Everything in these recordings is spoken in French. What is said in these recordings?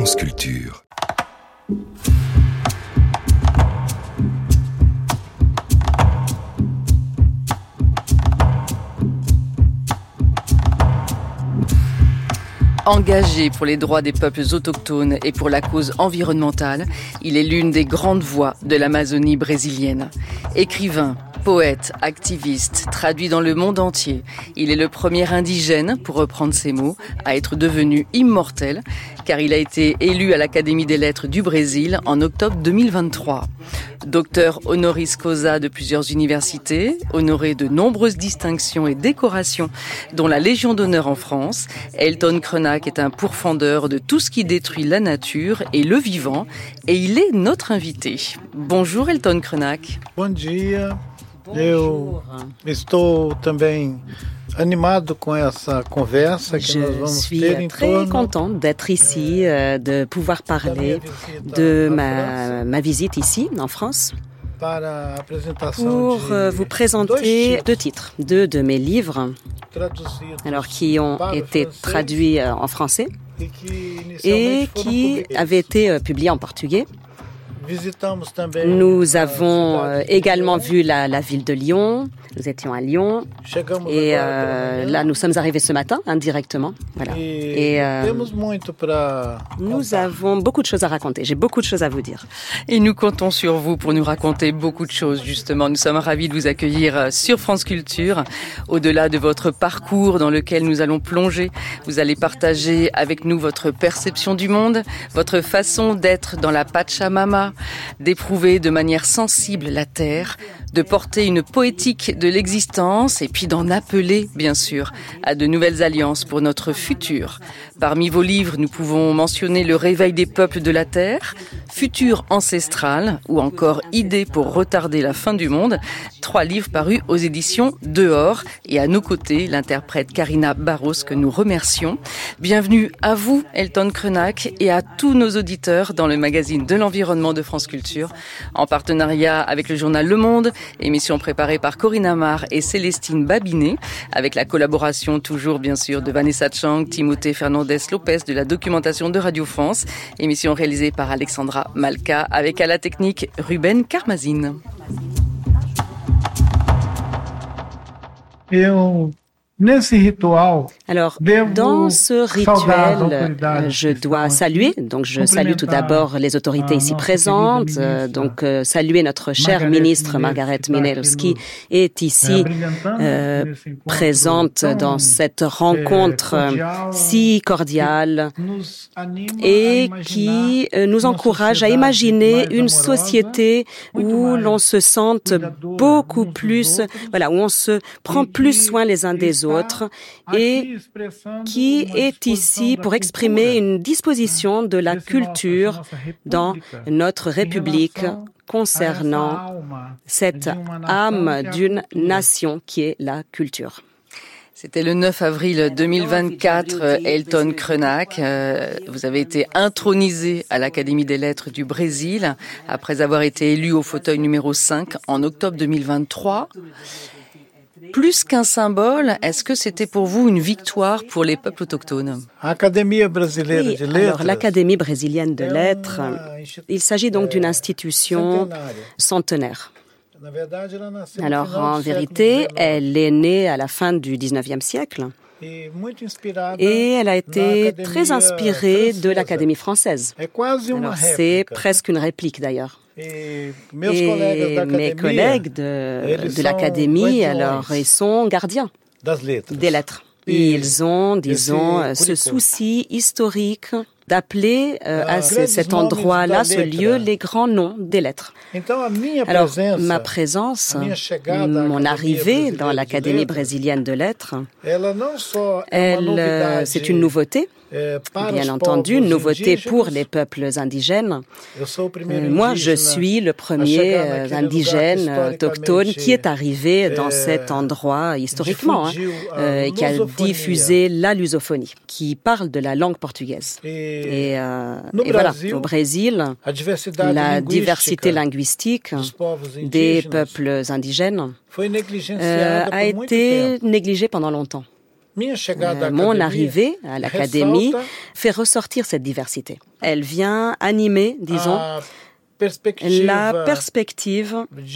France Culture. Engagé pour les droits des peuples autochtones et pour la cause environnementale, il est l'une des grandes voix de l'Amazonie brésilienne. Écrivain, poète, activiste, traduit dans le monde entier, il est le premier indigène, pour reprendre ses mots, à être devenu immortel, car il a été élu à l'Académie des Lettres du Brésil en octobre 2023. Docteur honoris causa de plusieurs universités, honoré de nombreuses distinctions et décorations, dont la Légion d'honneur en France, Ailton Krenak est un pourfendeur de tout ce qui détruit la nature et le vivant, et il est notre invité. Bonjour Ailton Krenak. Bom dia. Eu estou também animado com essa conversa que nós vamos ter em torno. Je suis très content d'être ici, de pouvoir parler de ma visite ici en France pour vous présenter deux titres, deux de mes livres, alors qui ont été traduits en français et qui avaient été publiés en portugais. Nous avons également vu la ville de Lyon. Nous étions à Lyon et là nous sommes arrivés ce matin indirectement. Voilà. Et nous avons beaucoup de choses à raconter. J'ai beaucoup de choses à vous dire. Et nous comptons sur vous pour nous raconter beaucoup de choses. Justement, nous sommes ravis de vous accueillir sur France Culture. Au-delà de votre parcours dans lequel nous allons plonger, vous allez partager avec nous votre perception du monde, votre façon d'être dans la Pachamama, d'éprouver de manière sensible la terre, de porter une poétique de l'existence et puis d'en appeler, bien sûr, à de nouvelles alliances pour notre futur. Parmi vos livres, nous pouvons mentionner Le réveil des peuples de la Terre, Futur ancestral ou encore Idées pour retarder la fin du monde. 3 livres parus aux éditions Dehors. Et à nos côtés, l'interprète Karina Barros que nous remercions. Bienvenue à vous, Ailton Krenak, et à tous nos auditeurs dans le magazine de l'environnement de France Culture, en partenariat avec le journal Le Monde, émission préparée par Corinne Amar et Célestine Babinet, avec la collaboration toujours bien sûr de Vanessa Chang, Timothée Fernandez-Lopez de la documentation de Radio France, émission réalisée par Alexandra Malka, avec à la technique Ruben Karmazine. Alors, dans ce rituel, je dois saluer. Donc, je salue tout d'abord les autorités ici présentes. Donc, saluer notre chère ministre Margareth Menezes qui est ici présente dans cette rencontre si cordiale et qui nous encourage à imaginer une société où l'on se sente beaucoup plus, voilà, où on se prend plus soin les uns des autres et qui est ici pour exprimer une disposition de la culture dans notre République concernant cette âme d'une nation qui est la culture. C'était le 9 avril 2024, Ailton Krenak. Vous avez été intronisé à l'Académie des Lettres du Brésil après avoir été élu au fauteuil numéro 5 en octobre 2023. Plus qu'un symbole, est-ce que c'était pour vous une victoire pour les peuples autochtones ? Oui, alors l'Académie brésilienne de lettres, il s'agit donc d'une institution centenaire. Alors en vérité, elle est née à la fin du 19e siècle. Et elle a été très inspirée de l'Académie française. Alors, c'est presque une réplique d'ailleurs. Et mes collègues de l'Académie, alors, ils sont gardiens des lettres. Ils ont, disons, ce souci historique d'appeler à cet endroit-là, ce lieu, les grands noms des lettres. Alors, ma présence, mon arrivée dans l'Académie brésilienne de lettres, c'est une nouveauté. Bien entendu, une nouveauté pour les peuples indigènes. Moi, je suis le premier indigène autochtone qui est arrivé dans cet endroit historiquement, qui a diffusé la lusophonie, qui parle de la langue portugaise. Et voilà, au Brésil, la diversité linguistique des peuples indigènes a été négligée pendant longtemps. Mon arrivée à l'Académie fait ressortir cette diversité. Elle vient animer, disons, la perspective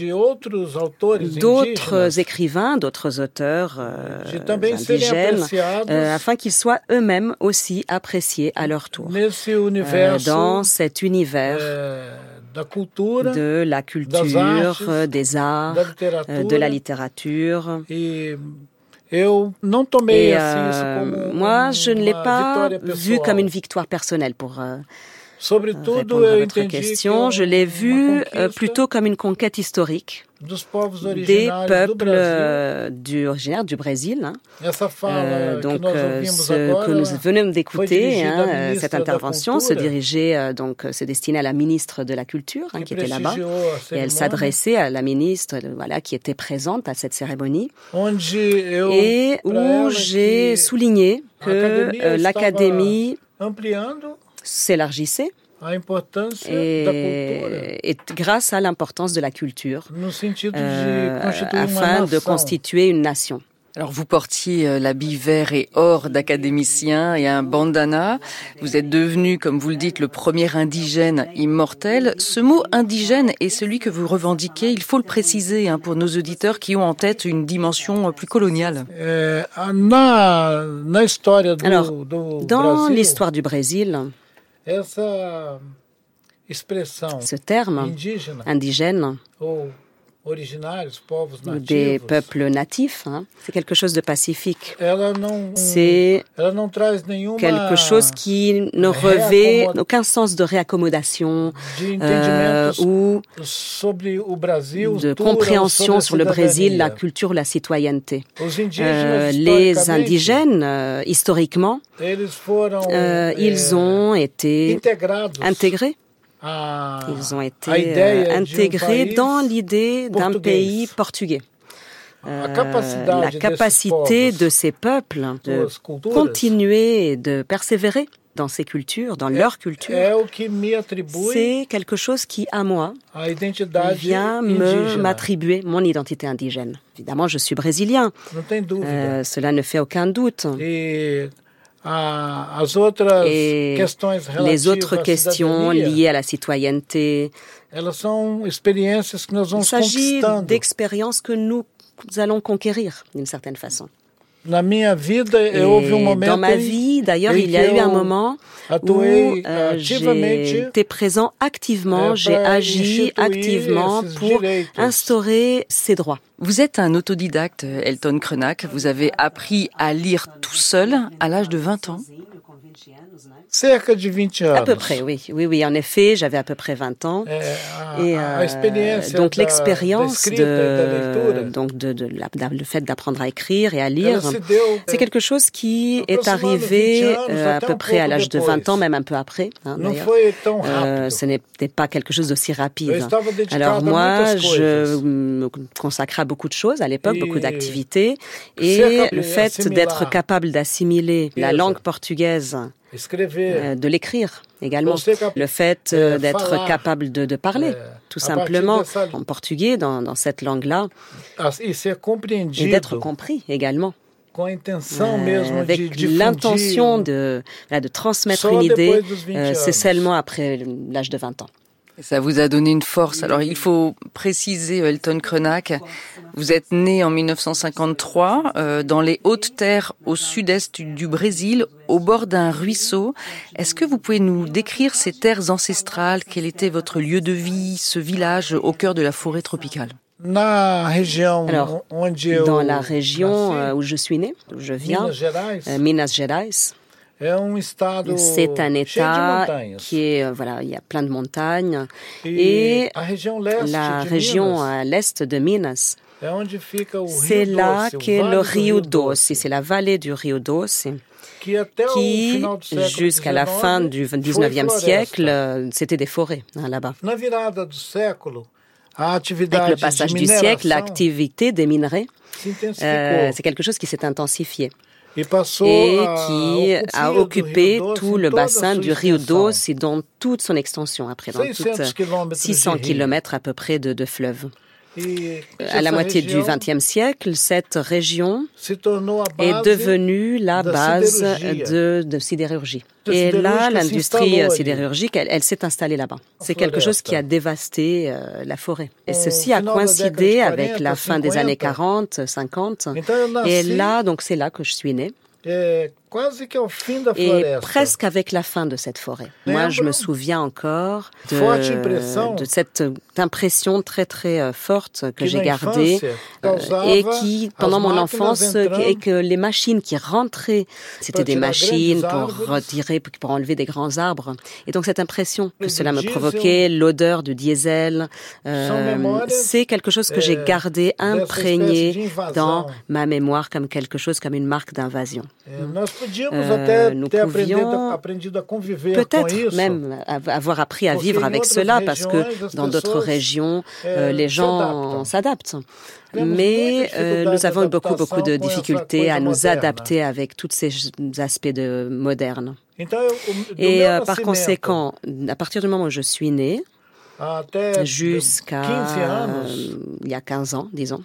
d'autres écrivains, d'autres auteurs indigènes, afin qu'ils soient eux-mêmes aussi appréciés à leur tour. Dans cet univers de la culture, des arts, de la littérature. Moi, je ne l'ai pas vu comme une victoire personnelle pour répondre à votre question. Je l'ai vu plutôt comme une conquête historique des peuples originaires du Brésil. Donc, ce que nous venons d'écouter, cette intervention, se dirigeait, se destinait à la ministre de la Culture, qui était là-bas, et elle s'adressait à la ministre, qui était présente à cette cérémonie, et où j'ai souligné que l'Académie s'élargissait et grâce à l'importance de la culture afin de constituer une nation. Alors vous portiez l'habit vert et or d'académicien et un bandana. Vous êtes devenu, comme vous le dites, le premier indigène immortel. Ce mot indigène est celui que vous revendiquez. Il faut le préciser pour nos auditeurs qui ont en tête une dimension plus coloniale. Alors, dans l'histoire du Brésil, ce terme indigène des peuples natifs, c'est quelque chose de pacifique. C'est quelque chose qui ne revêt aucun sens de réaccommodation ou de compréhension sur le Brésil, la culture, la citoyenneté. Les indigènes, historiquement, ils ont été intégrés. Ils ont été intégrés dans l'idée d'un pays portugais. La capacité de ces peuples de continuer et de persévérer dans ces cultures, dans leur culture, c'est quelque chose qui, à moi, vient m'attribuer mon identité indigène. Évidemment, je suis brésilien. Cela ne fait aucun doute. Et les autres questions liées à la citoyenneté, il s'agit d'expériences que nous allons conquérir d'une certaine façon. Dans ma vie, d'ailleurs, il y a eu un moment où j'ai été présent activement, j'ai agi activement pour instaurer ces droits. Vous êtes un autodidacte, Ailton Krenak. Vous avez appris à lire tout seul à l'âge de 20 ans. À peu près, oui. En effet, j'avais à peu près 20 ans. Et donc l'expérience le fait d'apprendre à écrire et à lire, c'est quelque chose qui est arrivé à peu près à l'âge de 20 ans, même un peu après. Ce n'était pas quelque chose d'aussi rapide. Alors moi, je me consacrais à beaucoup de choses à l'époque, beaucoup d'activités. Et le fait d'être capable d'assimiler la langue portugaise, de l'écrire également. Le fait d'être capable de parler, tout simplement, en portugais, dans cette langue-là, et d'être compris également. Avec l'intention de transmettre une idée, c'est seulement après l'âge de 20 ans. Ça vous a donné une force. Alors, il faut préciser, Ailton Krenak, vous êtes né en 1953 dans les Hautes-Terres au sud-est du Brésil, au bord d'un ruisseau. Est-ce que vous pouvez nous décrire ces terres ancestrales? Quel était votre lieu de vie, ce village au cœur de la forêt tropicale? Alors, dans la région où je suis né, où je viens, Minas Gerais, c'est un État qui est, il y a plein de montagnes. Et la région à l'est de Minas, c'est là qu'est le Rio Doce, c'est la vallée du Rio Doce, qui, jusqu'à la fin du 19e siècle, c'était des forêts là-bas. Avec le passage du siècle, l'activité des minerais, c'est quelque chose qui s'est intensifié. Et qui a occupé tout le bassin du Rio Doce dans toute son extension, après, dans toutes 600 kilomètres à peu près de fleuves. À la moitié du XXe siècle, cette région est devenue la base de sidérurgie. Et là, l'industrie sidérurgique, elle s'est installée là-bas. C'est quelque chose qui a dévasté la forêt. Et ceci a coïncidé avec la fin des années 40, 50. Et là, donc c'est là que je suis née. Et presque avec la fin de cette forêt. Moi, je me souviens encore de cette impression très très forte que j'ai gardée et qui, pendant mon enfance, et que les machines qui rentraient, c'était des machines pour retirer, pour enlever des grands arbres. Et donc cette impression que cela me provoquait, l'odeur du diesel, c'est quelque chose que j'ai gardé imprégné dans ma mémoire comme quelque chose, comme une marque d'invasion. Nous pouvions peut-être même avoir appris à vivre avec cela parce que dans d'autres régions, les gens s'adaptent. Mais nous avons eu beaucoup de difficultés à nous adapter avec tous ces aspects modernes. Et par conséquent, à partir du moment où je suis née, jusqu'à il y a 15 ans, disons,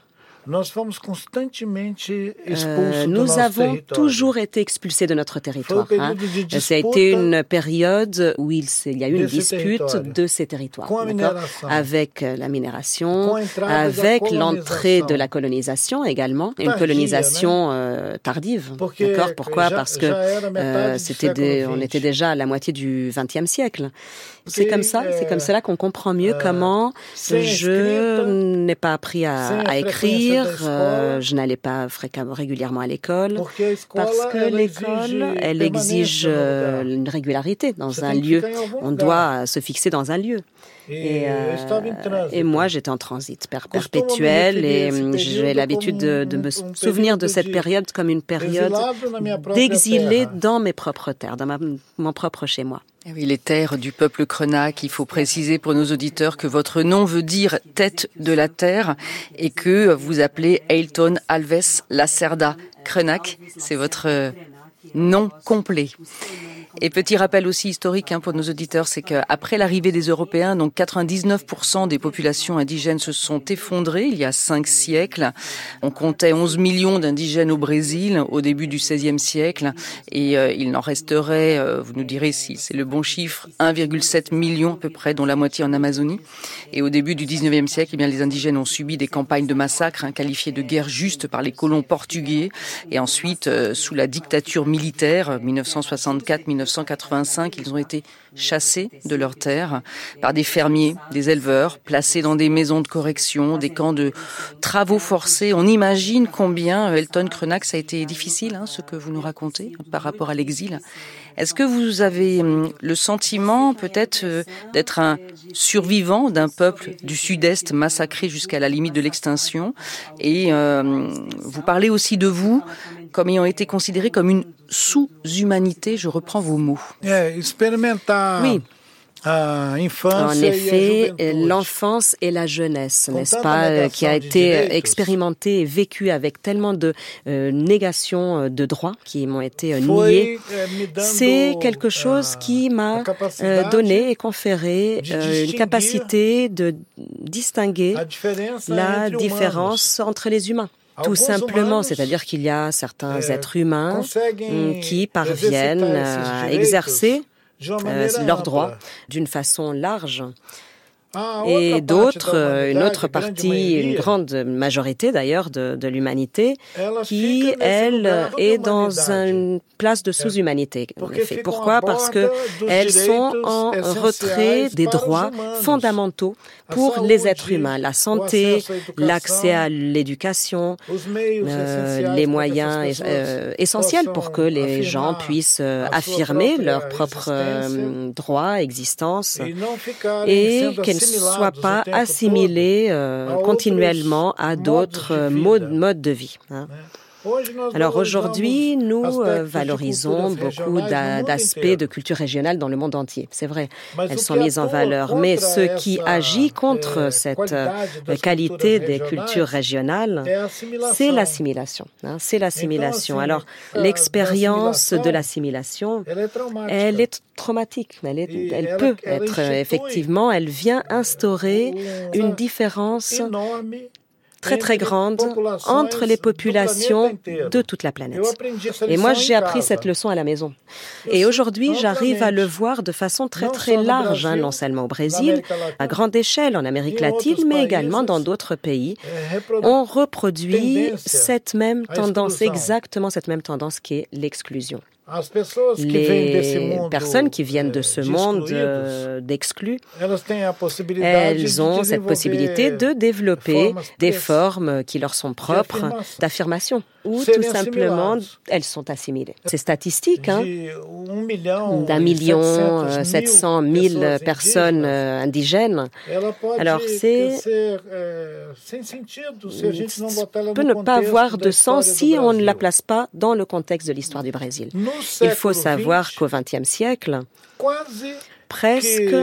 nous avons toujours été expulsés de notre territoire. Ça a été une période où il y a eu une dispute de ces territoires, avec la minération, avec l'entrée de la colonisation également, une colonisation tardive. D'accord ? Pourquoi ? Parce que on était déjà à la moitié du XXe siècle. C'est comme cela qu'on comprend mieux comment je n'ai pas appris à écrire. Je n'allais pas régulièrement à l'école parce que l'école, elle exige une régularité dans un lieu. On doit se fixer dans un lieu. Et moi, j'étais en transit perpétuel et j'ai l'habitude de me souvenir de cette période comme une période d'exilé dans mes propres terres, dans mon propre chez moi. Oui, les terres du peuple Krenak. Il faut préciser pour nos auditeurs que votre nom veut dire tête de la terre et que vous appelez Ailton Alves Lacerda Krenak. C'est votre nom complet. Et petit rappel aussi historique pour nos auditeurs, c'est qu'après l'arrivée des Européens, donc 99% des populations indigènes se sont effondrées il y a 5 siècles. On comptait 11 millions d'indigènes au Brésil au début du XVIe siècle et il n'en resterait, vous nous direz si c'est le bon chiffre, 1,7 million à peu près, dont la moitié en Amazonie. Et au début du XIXe siècle, les indigènes ont subi des campagnes de massacres qualifiées de guerre juste par les colons portugais et ensuite, sous la dictature militaire, 1964-1985, ils ont été chassés de leurs terres par des fermiers, des éleveurs, placés dans des maisons de correction, des camps de travaux forcés. On imagine combien, Ailton Krenak, ça a été difficile, ce que vous nous racontez par rapport à l'exil. Est-ce que vous avez le sentiment peut-être d'être un survivant d'un peuple du Sud-Est massacré jusqu'à la limite de l'extinction ? Et vous parlez aussi de vous comme ayant été considéré comme une sous-humanité, je reprends vos mots. Oui. En effet, l'enfance et la jeunesse, n'est-ce pas, qui a été expérimentée et vécue avec tellement de négations de droits qui m'ont été niées, c'est quelque chose qui m'a donné et conféré une capacité de distinguer la différence entre les humains. Tout simplement, c'est-à-dire qu'il y a certains êtres humains qui parviennent à exercer leurs droits d'une façon large. Et d'autres, une autre partie, une grande majorité d'ailleurs de l'humanité, qui, elle, est dans une place de sous-humanité. En effet. Pourquoi ? Parce que elles sont en retrait des droits fondamentaux pour les êtres humains. La santé, l'accès à l'éducation, les moyens essentiels pour que les gens puissent affirmer leurs propres droits, existence, et qu'elles ne soient pas assimilées continuellement à d'autres modes de vie. Alors aujourd'hui, nous valorisons beaucoup d'aspects de culture régionale dans le monde entier. C'est vrai, elles sont mises en valeur. Mais ce qui agit contre cette qualité des cultures régionales, c'est l'assimilation. C'est l'assimilation. Alors, l'expérience de l'assimilation, elle est traumatique. Elle peut être, effectivement, elle vient instaurer une différence très très grande entre les populations de toute la planète. Et moi, j'ai appris cette leçon à la maison. Et aujourd'hui, j'arrive à le voir de façon très très large, non seulement au Brésil, à grande échelle en Amérique latine, mais également dans d'autres pays. On reproduit cette même tendance, exactement cette même tendance qui est l'exclusion. Les personnes qui viennent de ce monde d'exclus, elles ont cette possibilité de développer des formes qui leur sont propres d'affirmation ou tout simplement elles sont assimilées. C'est statistique, d'1,7 million personnes indigènes. Alors on peut ne pas avoir de sens si on ne la place pas dans le contexte de l'histoire du Brésil. Il faut savoir qu'au XXe siècle, presque,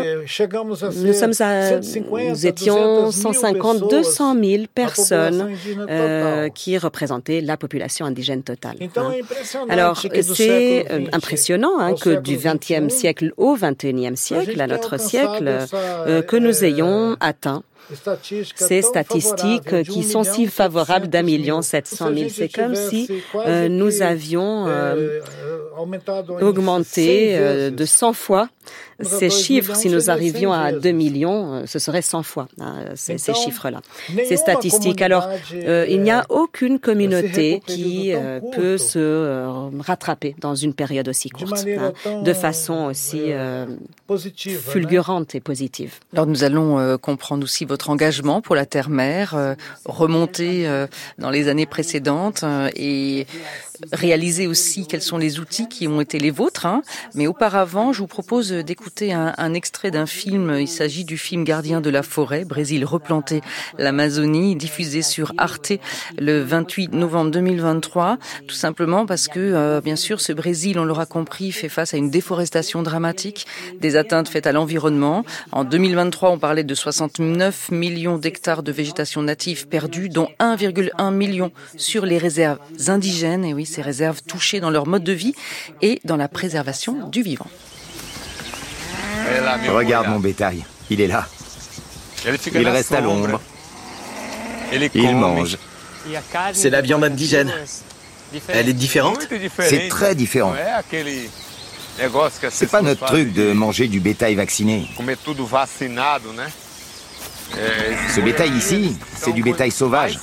nous étions 150, 200 000 personnes qui représentaient la population indigène totale. Alors, c'est impressionnant que du XXe siècle au XXIe siècle, à notre siècle, que nous ayons atteint ces statistiques qui sont si favorables d'1,7 million. C'est comme si nous avions augmenté de 100 fois ces chiffres. Si nous arrivions à 2 millions, ce serait 100 fois ces chiffres-là, ces statistiques. Alors, il n'y a aucune communauté qui peut se rattraper dans une période aussi courte, de façon aussi fulgurante et positive. Alors, nous allons comprendre aussi votre engagement pour la Terre-Mère, remonter dans les années précédentes et réaliser aussi quels sont les outils qui ont été les vôtres. Mais auparavant, je vous propose d'écouter un extrait d'un film. Il s'agit du film Gardien de la forêt, Brésil replanté, l'Amazonie, diffusé sur Arte le 28 novembre 2023. Tout simplement parce que, bien sûr, ce Brésil, on l'aura compris, fait face à une déforestation dramatique, des atteintes faites à l'environnement. En 2023, on parlait de 69 millions d'hectares de végétation native perdus, dont 1,1 million sur les réserves indigènes. Et oui, ces réserves touchées dans leur mode de vie et dans la préservation du vivant. Regarde mon bétail, il est là. Il reste à l'ombre. Il mange. C'est la viande indigène. Elle est différente ? C'est très différent. C'est pas notre truc de manger du bétail vacciné. Ce bétail ici, c'est du bétail sauvage.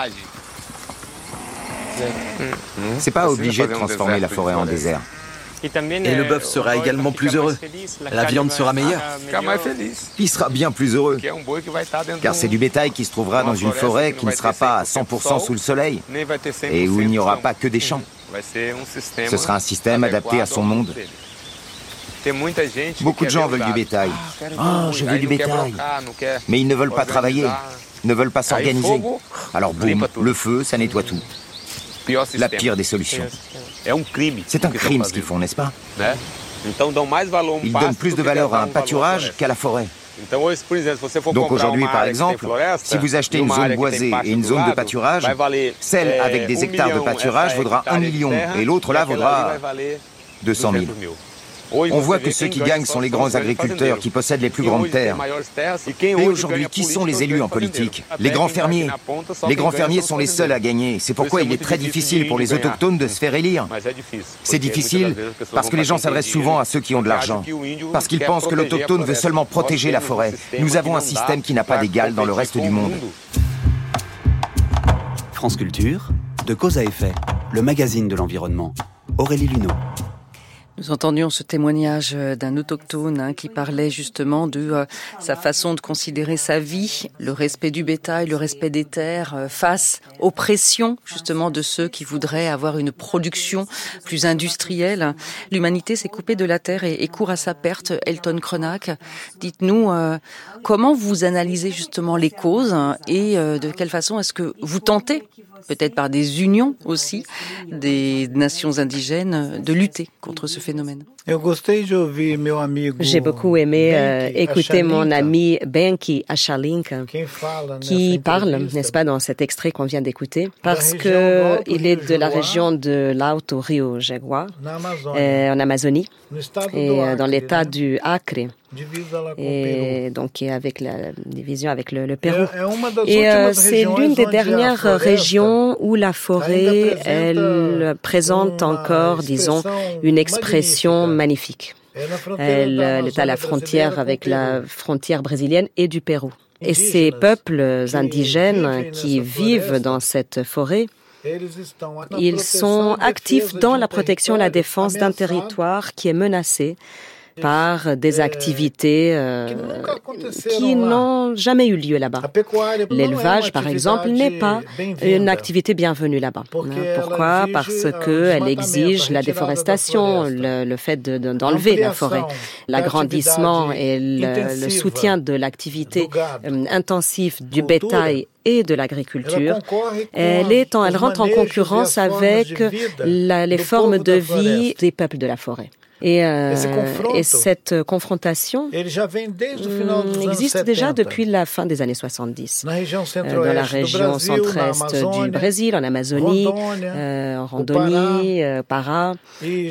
C'est pas obligé de transformer la forêt en désert. Et le bœuf sera également plus heureux. La viande sera meilleure. Il sera bien plus heureux. Car c'est du bétail qui se trouvera dans une forêt qui ne sera pas à 100% sous le soleil et où il n'y aura pas que des champs. Ce sera un système adapté à son monde. Beaucoup de gens veulent du bétail. Oh, je veux du bétail. Mais ils ne veulent pas travailler, ne veulent pas s'organiser. Alors boum, le feu, ça nettoie tout. La pire des solutions. C'est un crime ce qu'ils font, n'est-ce pas? Ils donnent plus de valeur à un pâturage qu'à la forêt. Donc aujourd'hui, par exemple, si vous achetez une zone boisée et une zone de pâturage, celle avec des hectares de pâturage vaudra 1 million et l'autre là vaudra 200 000. On voit que ceux qui gagnent sont les grands agriculteurs qui possèdent les plus grandes terres. Et aujourd'hui, qui sont les élus en politique? Les grands fermiers. Les grands fermiers sont les seuls à gagner. C'est pourquoi il est très difficile pour les autochtones de se faire élire. C'est difficile parce que les gens s'adressent souvent à ceux qui ont de l'argent. Parce qu'ils pensent que l'autochtone veut seulement protéger la forêt. Nous avons un système qui n'a pas d'égal dans le reste du monde. France Culture, de cause à effet, le magazine de l'environnement. Aurélie Luneau. Nous entendions ce témoignage d'un autochtone qui parlait justement de sa façon de considérer sa vie, le respect du bétail, le respect des terres face aux pressions justement de ceux qui voudraient avoir une production plus industrielle. L'humanité s'est coupée de la terre et court à sa perte. Elton Krenak, dites-nous comment vous analysez justement les causes et de quelle façon est-ce que vous tentez peut-être par des unions aussi des nations indigènes, de lutter contre ce phénomène. J'ai beaucoup aimé écouter mon ami Benki Achalinka qui parle, n'est-ce pas, dans cet extrait qu'on vient d'écouter, parce que il est de la région de l'Alto Rio Jaguar, en Amazonie, et dans l'état du Acre. Et donc qui est avec la division avec le Pérou. Et c'est l'une des dernières régions où la forêt, elle présente encore, disons, une expression magnifique. Elle est à la frontière avec la frontière brésilienne et du Pérou. Et ces peuples indigènes qui vivent dans cette forêt, ils sont actifs dans la protection et la défense d'un territoire qui est menacé par des activités qui n'ont jamais eu lieu là-bas. L'élevage, par exemple, n'est pas une activité bienvenue là-bas. Pourquoi ? Parce qu'elle exige la déforestation, le fait d'enlever la forêt, l'agrandissement et le soutien de l'activité intensive du bétail et de l'agriculture. Elle rentre en concurrence avec les formes de vie des peuples de la forêt. Et cette confrontation existe déjà depuis la fin des années 70. Dans la région centre-est du Brésil, en Amazonie, en Rondônie, Pará. Et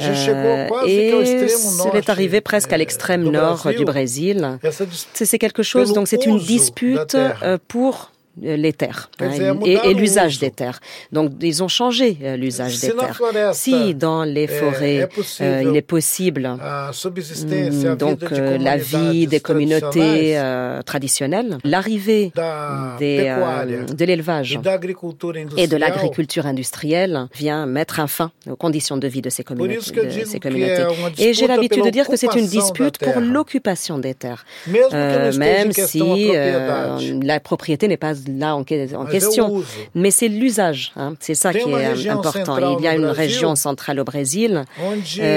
c'est arrivé presque à l'extrême nord du Brésil. C'est quelque chose, donc c'est une dispute pour les terres et l'usage des terres. Donc, ils ont changé l'usage des terres. Si dans les forêts, il est possible donc la vie des communautés traditionnelles, l'arrivée de l'élevage et de l'agriculture industrielle vient mettre un fin aux conditions de vie de ces communautés. Et j'ai l'habitude de dire que c'est une dispute pour l'occupation des terres, même si la propriété n'est pas là en question, mais c'est l'usage, c'est ça qui est important. Il y a une région centrale au Brésil où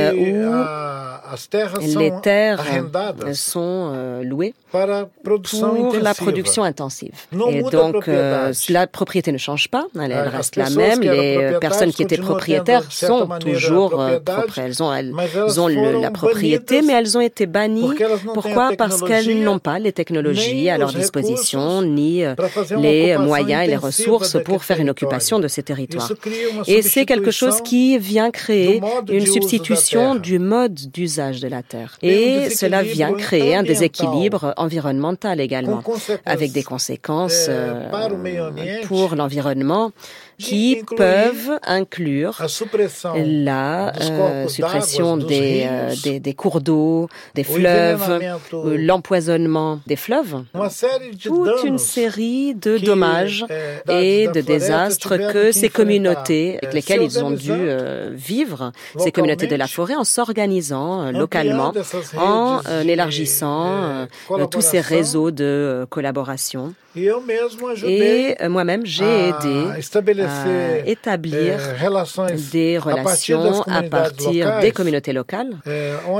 les terres sont louées pour la production intensive. Et donc, la propriété ne change pas, elle reste la même. Les personnes qui étaient propriétaires sont toujours propres. Elles ont la propriété, mais elles ont été bannies. Pourquoi ? Parce qu'elles n'ont pas les technologies à leur disposition, ni les moyens et les ressources pour faire une occupation de ces territoires. Et c'est quelque chose qui vient créer une substitution du mode d'usage de la terre. Et cela vient créer un déséquilibre environnemental également, avec des conséquences pour l'environnement qui peuvent inclure la suppression des cours d'eau, des fleuves, l'empoisonnement des fleuves, toute une série de dommages et de désastres que ces communautés avec lesquelles ils ont dû vivre, ces communautés de la forêt, en s'organisant localement, en élargissant tous ces réseaux de collaboration. Et moi-même, j'ai aidé à établir des relations à partir des communautés locales où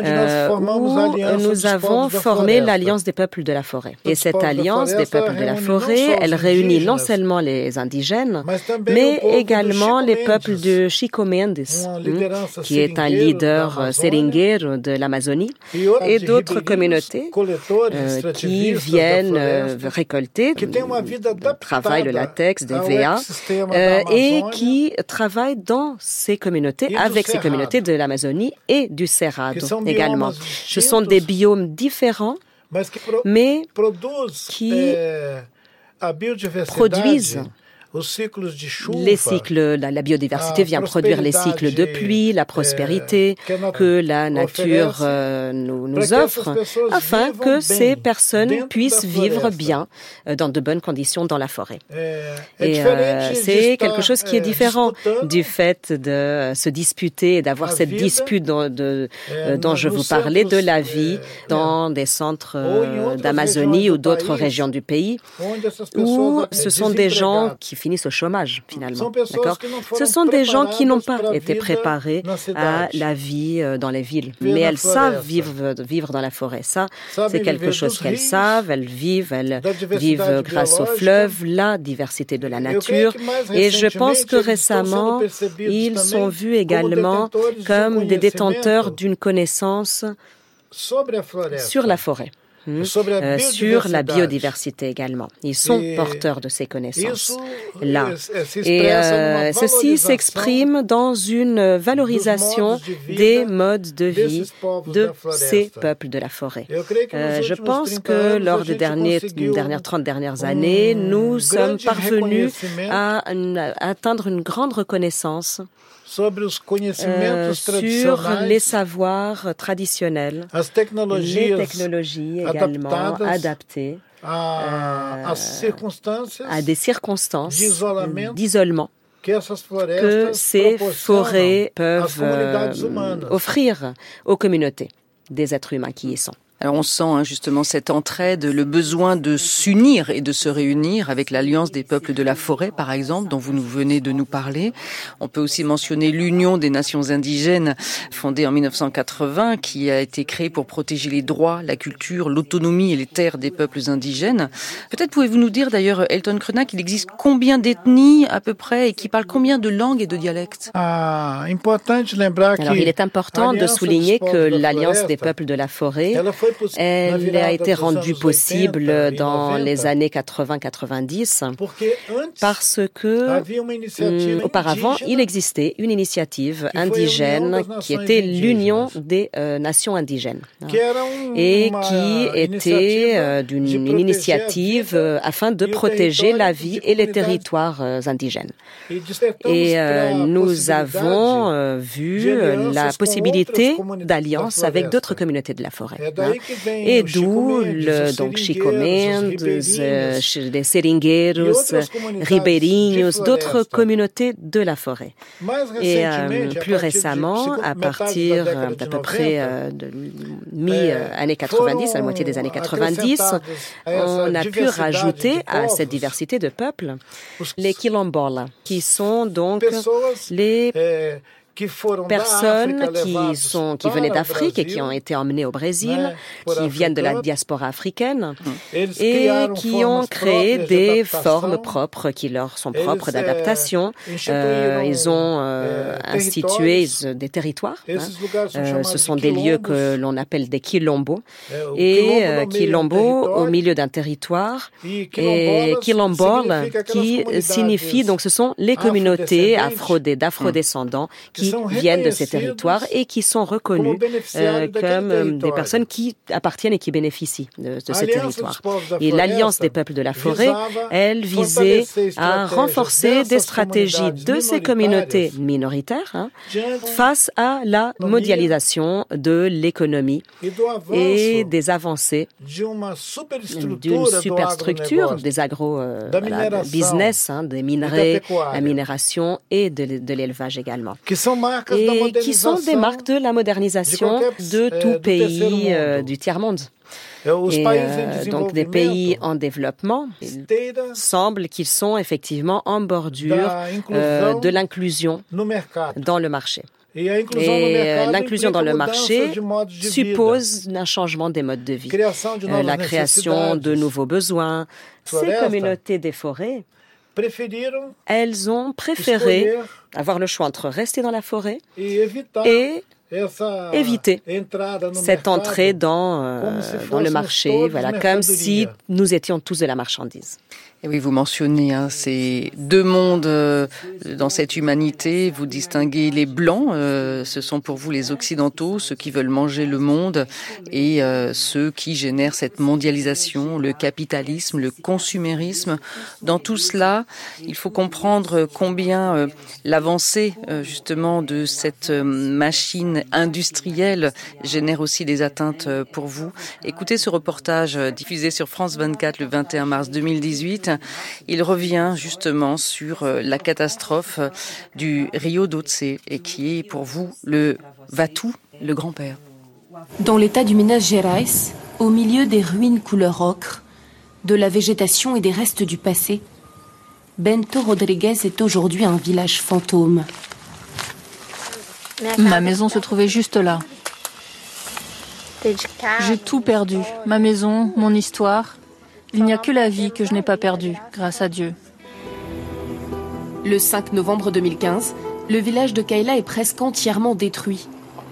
nous avons formé l'Alliance des peuples de la forêt. Et cette Alliance des peuples de la forêt, elle réunit non seulement les indigènes, mais également les peuples de Chico Mendes, qui est un leader seringueiro de l'Amazonie, et d'autres communautés qui viennent récolter, travaillent le latex, des VA, et qui travaillent dans ces communautés, avec ces communautés de l'Amazonie et du Cerrado également. Ce sont des biomes différents, mais qui produisent les cycles, la biodiversité vient produire les cycles de pluie, la prospérité que la nature nous offre, afin que ces personnes puissent vivre bien dans de bonnes conditions dans la forêt. Et c'est quelque chose qui est différent du fait de se disputer et d'avoir cette dispute dont je vous parlais, de la vie dans des centres d'Amazonie ou d'autres régions du pays, où ce sont des gens qui finissent au chômage, finalement. D'accord ? Ce sont des gens qui n'ont pas été préparés à la vie dans les villes. Mais elles savent vivre dans la forêt. Ça, c'est quelque chose qu'elles savent. Elles vivent grâce aux fleuves, la diversité de la nature. Et je pense que récemment, ils sont vus également comme des détenteurs d'une connaissance sur la forêt. Sur la biodiversité également. Ils sont porteurs de ces connaissances-là. Et ceci s'exprime dans une valorisation des modes de vie de ces peuples de la forêt. Je pense que lors des dernières 30 dernières années, nous sommes parvenus à atteindre une grande reconnaissance sur les savoirs traditionnels, les technologies également adaptées à des circonstances d'isolement que ces forêts peuvent offrir aux communautés des êtres humains qui y sont. Alors on sent justement cette entraide, le besoin de s'unir et de se réunir avec l'Alliance des peuples de la forêt, par exemple, dont vous venez de nous parler. On peut aussi mentionner l'Union des nations indigènes, fondée en 1980, qui a été créée pour protéger les droits, la culture, l'autonomie et les terres des peuples indigènes. Peut-être pouvez-vous nous dire d'ailleurs, Elton Krenak, qu'il existe combien d'ethnies à peu près et qui parlent combien de langues et de dialectes ? Alors il est important de souligner que l'Alliance des peuples de la forêt, elle a été rendue possible dans les années 80-90 parce que auparavant, il existait une initiative indigène qui était l'Union des nations indigènes et qui était une initiative afin de protéger la vie et les territoires indigènes. Et nous avons vu la possibilité d'alliance avec d'autres communautés de la forêt. Et d'où donc Chicomendes, les Seringueiros, Ribeirinhos, d'autres communautés de la forêt. Et plus récemment, à partir d'à peu près de mi-années 90, à la moitié des années 90, on a pu rajouter à cette diversité de peuples les Quilombola, qui sont donc les personnes qui venaient d'Afrique et qui ont été emmenées au Brésil, qui viennent de la diaspora africaine et qui ont créé des formes propres qui leur sont propres d'adaptation. Ils ont institué des territoires. Ce sont des lieux que l'on appelle des quilombos. Et quilombo au milieu d'un territoire et quilombol qui signifie, donc ce sont les communautés d'afro-descendants qui viennent de ces territoires et qui sont reconnus comme des personnes qui appartiennent et qui bénéficient de ces territoires. Et l'Alliance des peuples de la forêt, elle visait à renforcer des stratégies de ces communautés minoritaires face à la mondialisation de l'économie et des avancées d'une superstructure des agro-business, des minerais, la minération et de l'élevage également. Et qui sont des marques de la modernisation de tout pays du tiers-monde. Et donc des pays en développement, il semble qu'ils sont effectivement en bordure de l'inclusion dans le marché. Et l'inclusion dans le marché suppose un changement des modes de vie, la création de nouveaux besoins. Ces communautés des forêts, elles ont préféré avoir le choix entre rester dans la forêt et éviter cette entrée dans le marché, comme si nous étions tous de la marchandise. Et oui, vous mentionnez ces deux mondes dans cette humanité. Vous distinguez les Blancs, ce sont pour vous les Occidentaux, ceux qui veulent manger le monde, et ceux qui génèrent cette mondialisation, le capitalisme, le consumérisme. Dans tout cela, il faut comprendre combien l'avancée justement de cette machine industrielle génère aussi des atteintes pour vous. Écoutez ce reportage diffusé sur France 24 le 21 mars 2018. Il revient justement sur la catastrophe du Rio Doce et qui est pour vous le Vatu, le grand-père. Dans l'état du Minas Gerais, au milieu des ruines couleur ocre, de la végétation et des restes du passé, Bento Rodrigues est aujourd'hui un village fantôme. Ma maison se trouvait juste là. J'ai tout perdu, ma maison, mon histoire. Il n'y a que la vie que je n'ai pas perdue, grâce à Dieu. Le 5 novembre 2015, le village de Kaila est presque entièrement détruit.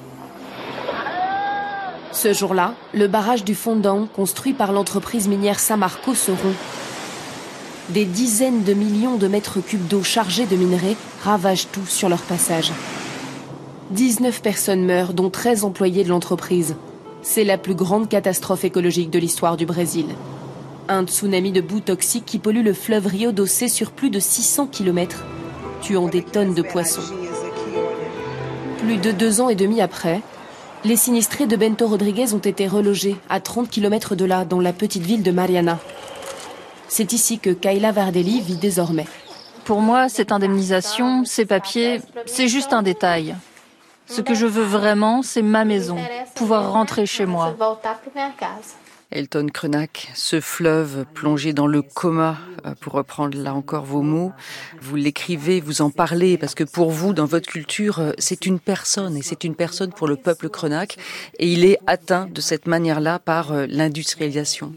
Ce jour-là, le barrage du Fondão, construit par l'entreprise minière Samarco, se rompt. Des dizaines de millions de mètres cubes d'eau chargés de minerais ravagent tout sur leur passage. 19 personnes meurent, dont 13 employés de l'entreprise. C'est la plus grande catastrophe écologique de l'histoire du Brésil. Un tsunami de boue toxique qui pollue le fleuve Rio Doce sur plus de 600 km, tuant des tonnes de poissons. Plus de 2 ans et demi après, les sinistrés de Bento Rodrigues ont été relogés à 30 km de là, dans la petite ville de Mariana. C'est ici que Kaila Vardelli vit désormais. Pour moi, cette indemnisation, ces papiers, c'est juste un détail. Ce que je veux vraiment, c'est ma maison, pouvoir rentrer chez moi. Elton Krenak, ce fleuve plongé dans le coma, pour reprendre là encore vos mots, vous l'écrivez, vous en parlez, parce que pour vous, dans votre culture, c'est une personne, et c'est une personne pour le peuple Krenak, et il est atteint de cette manière-là par l'industrialisation.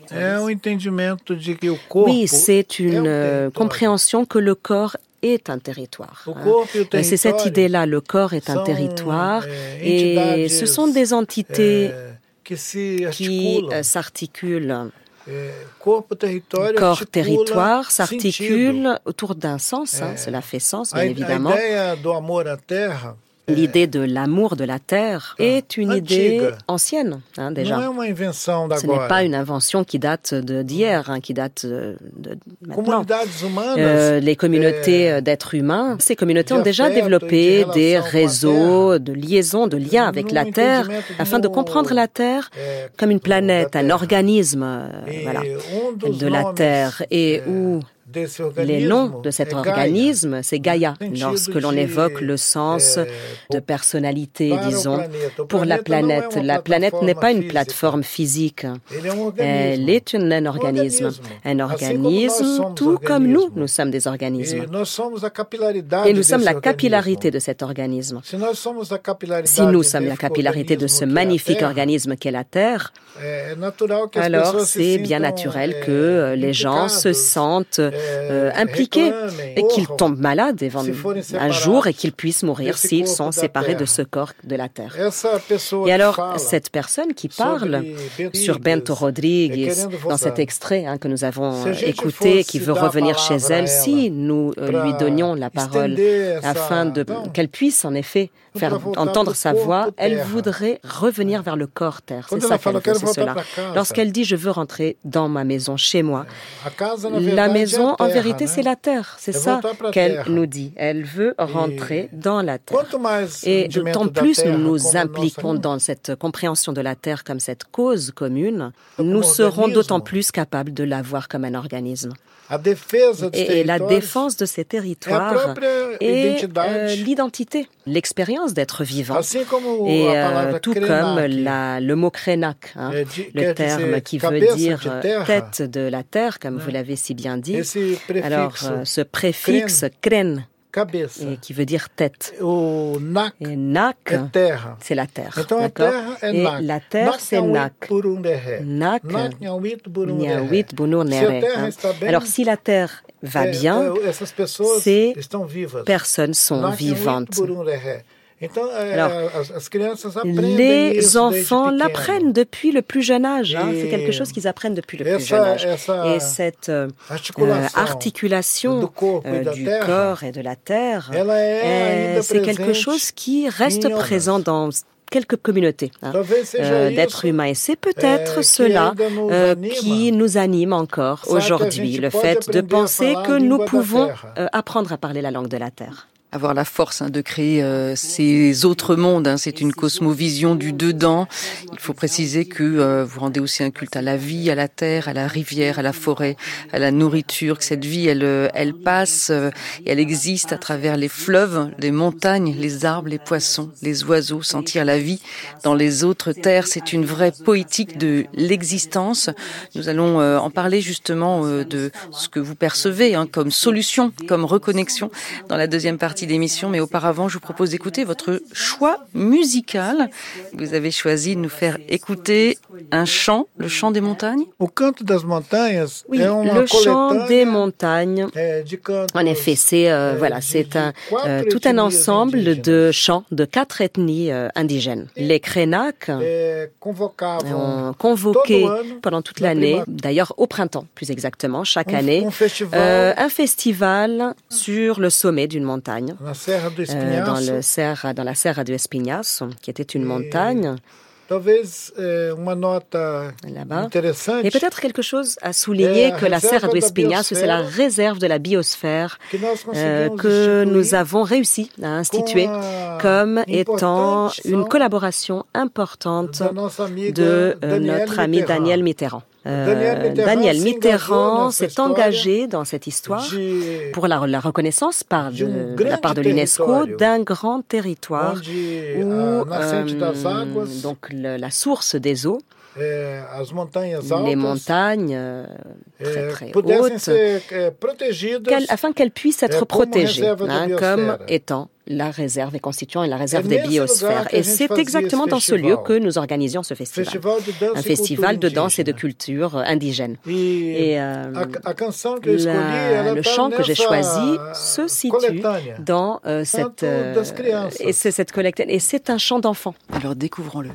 Oui, c'est une compréhension que le corps est un territoire. C'est cette idée-là, le corps est un territoire, et ce sont des entités qui s'articulent. Corps-territoire s'articule autour d'un sens, cela fait sens, bien évidemment. L'idée de l'amour de la terre est une idée ancienne, déjà. Ce n'est pas une invention qui date d'hier, qui date de maintenant. Les communautés d'êtres humains, ces communautés ont déjà développé des réseaux de liaisons, de liens avec la terre, afin de comprendre la terre comme une planète, un organisme de la terre, et où les noms de cet organisme, c'est Gaïa, lorsque l'on évoque le sens de personnalité, disons, pour la planète. La planète n'est pas une plateforme physique, elle est un organisme. Un organisme, tout comme nous sommes des organismes. Et nous sommes la capillarité de cet organisme. Si nous sommes la capillarité de ce magnifique organisme qu'est la Terre, alors c'est bien naturel que les gens se sentent impliqués et qu'ils tombent malades un jour et qu'ils puissent mourir s'ils sont séparés de ce corps de la terre. Et alors, cette personne qui parle sur Bento Rodrigues, dans cet extrait que nous avons écouté, qui veut revenir chez elle, si nous lui donnions la parole afin qu'elle puisse en effet faire entendre sa voix, elle voudrait revenir vers le corps terre. C'est ça qu'elle veut, c'est cela. Lorsqu'elle dit « je veux rentrer dans ma maison, chez moi », la maison, en vérité, c'est la terre. C'est ça qu'elle nous dit. Elle veut rentrer dans la terre. Et d'autant plus nous nous impliquons dans cette compréhension de la terre comme cette cause commune, nous serons d'autant plus capables de la voir comme un organisme. Et la défense de ces territoires est l'identité, l'expérience d'être vivant. Et tout comme le mot Krenak, le terme qui veut dire tête de la terre, comme vous l'avez si bien dit. Alors, ce préfixe kren, qui veut dire tête. Et nak, c'est la terre. Et la terre, c'est nak. Nak, nyawit bunur nere. Alors, si la terre va bien, ces personnes sont vivantes. Alors, les enfants l'apprennent depuis le plus jeune âge. C'est quelque chose qu'ils apprennent depuis le plus jeune âge. Et cette articulation du corps et de la terre, c'est quelque chose qui reste présent dans quelques communautés d'êtres humains. Et c'est peut-être cela qui nous anime encore aujourd'hui, le fait de penser que nous pouvons apprendre à parler la langue de la terre. avoir la force de créer ces autres mondes. C'est une cosmovision du dedans. Il faut préciser que vous rendez aussi un culte à la vie, à la terre, à la rivière, à la forêt, à la nourriture. Que cette vie, elle passe et elle existe à travers les fleuves, les montagnes, les arbres, les poissons, les oiseaux. Sentir la vie dans les autres terres, c'est une vraie poétique de l'existence. Nous allons en parler justement de ce que vous percevez comme solution, comme reconnexion dans la deuxième partie d'émission. Mais auparavant, je vous propose d'écouter votre choix musical. Vous avez choisi de nous faire écouter un chant, le chant des montagnes. Oui, le chant des montagnes. En effet, c'est tout un ensemble de chants de 4 ethnies indigènes. Les Krenak ont convoqué pendant toute l'année, d'ailleurs au printemps plus exactement, chaque année, un festival sur le sommet d'une montagne, dans la Serra do Espinhaço, qui était une montagne. Là-bas. Et peut-être quelque chose à souligner que la Serra do Espinhaço, c'est la réserve de la biosphère que nous avons réussi à instituer comme étant une collaboration importante de notre ami Daniel Mitterrand. Daniel Mitterrand s'est engagé dans cette histoire pour la reconnaissance de la part de l'UNESCO d'un grand territoire où donc la source des eaux, les montagnes très très hautes, afin qu'elles puissent être protégées comme étant la réserve et constituant la réserve des biosphères. Et c'est exactement dans ce lieu que nous organisions ce festival. Un festival de danse et de culture indigène. Et le chant que j'ai choisi se situe dans cette collecte. Et c'est un chant d'enfant. Alors découvrons-le.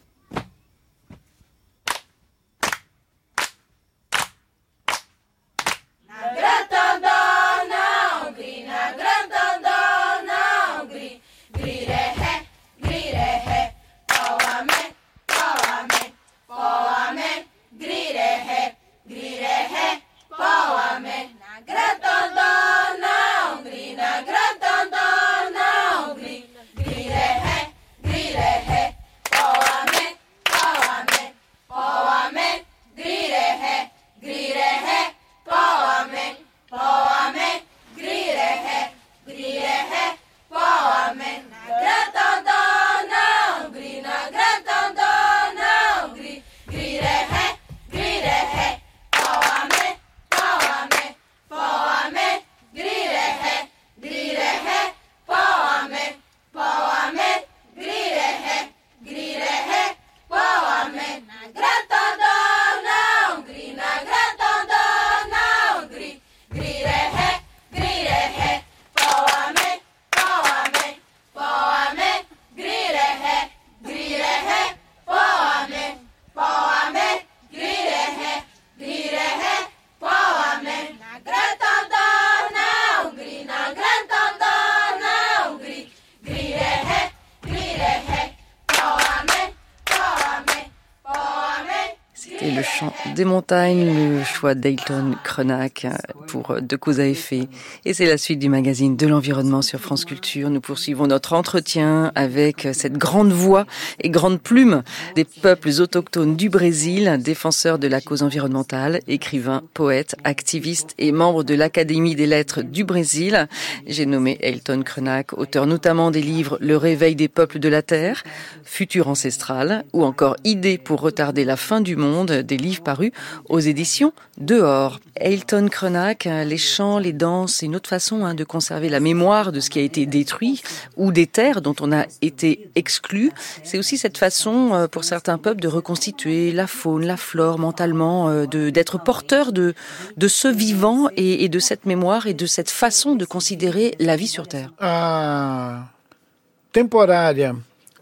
Et le chant des montagnes, le choix d'Ailton Krenak pour De Cause à Effet. Et c'est la suite du magazine de l'environnement sur France Culture. Nous poursuivons notre entretien avec cette grande voix et grande plume des peuples autochtones du Brésil, défenseur de la cause environnementale, écrivain, poète, activiste et membre de l'Académie des lettres du Brésil. J'ai nommé Ailton Krenak, auteur notamment des livres Le réveil des peuples de la Terre, Futur ancestral ou encore Idées pour retarder la fin du monde, des livres parus aux éditions Dehors. Ailton Krenak, les chants, les danses, c'est une autre façon de conserver la mémoire de ce qui a été détruit ou des terres dont on a été exclu. C'est aussi cette façon pour certains peuples de reconstituer la faune, la flore mentalement, d'être porteur de ce vivant et de cette mémoire et de cette façon de considérer la vie sur Terre. Temporária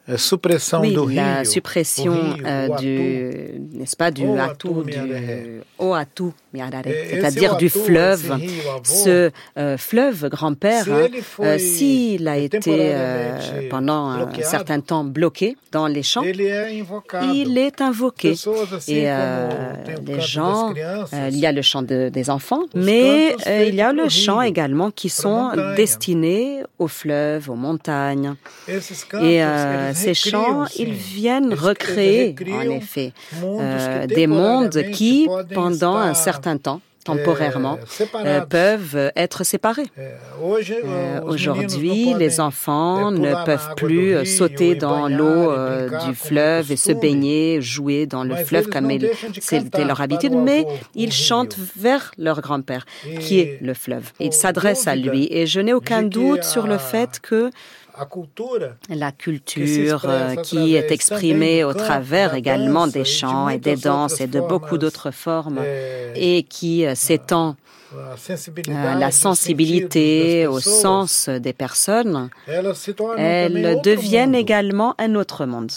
la suppression du Oatu, c'est-à-dire du fleuve. Ce fleuve grand-père, s'il a été pendant un certain temps bloqué dans les champs, il est invoqué. Et les gens, il y a le chant des enfants, mais il y a le chant également qui sont destinés aux fleuves, aux montagnes. Et ces chants, ils viennent recréer, en effet, des mondes qui, pendant un certain temps, temporairement, peuvent être séparés. Aujourd'hui, les enfants ne peuvent plus sauter dans l'eau du fleuve et se baigner, jouer dans le fleuve comme c'était leur habitude, mais ils chantent vers leur grand-père, qui est le fleuve. Ils s'adressent à lui. Et je n'ai aucun doute sur le fait que la culture qui est exprimée au travers également des chants et des danses et de beaucoup d'autres formes et qui s'étend à la sensibilité, au sens des personnes, elles deviennent également un autre monde.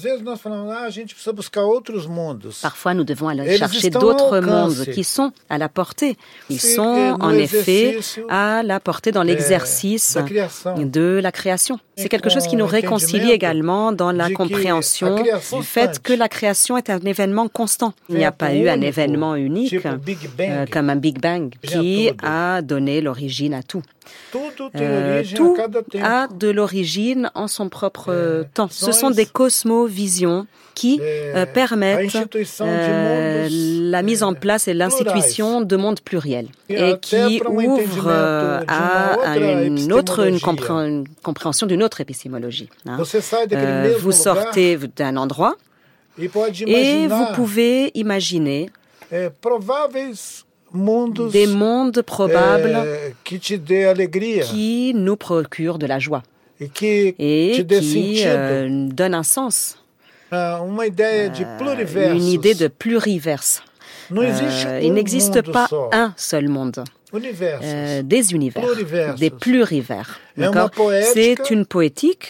Parfois, nous devons aller chercher d'autres mondes qui sont à la portée. Ils sont, en effet, à la portée dans l'exercice de la création. C'est quelque chose qui nous réconcilie également dans la compréhension du fait que la création est un événement constant. Il n'y a pas eu un événement unique comme un Big Bang qui a donné l'origine à tout. Tout a de l'origine en son propre temps. Ce sont des cosmovisions qui permettent la mise en place et l'institution de mondes pluriels et qui ouvrent à une compréhension d'une autre épistémologie. Vous sortez d'un endroit et vous pouvez imaginer des mondes probables qui nous procurent de la joie et qui donnent un sens, une idée de pluriverse. Il n'existe pas un seul monde. Des univers, des plurivers. C'est une poétique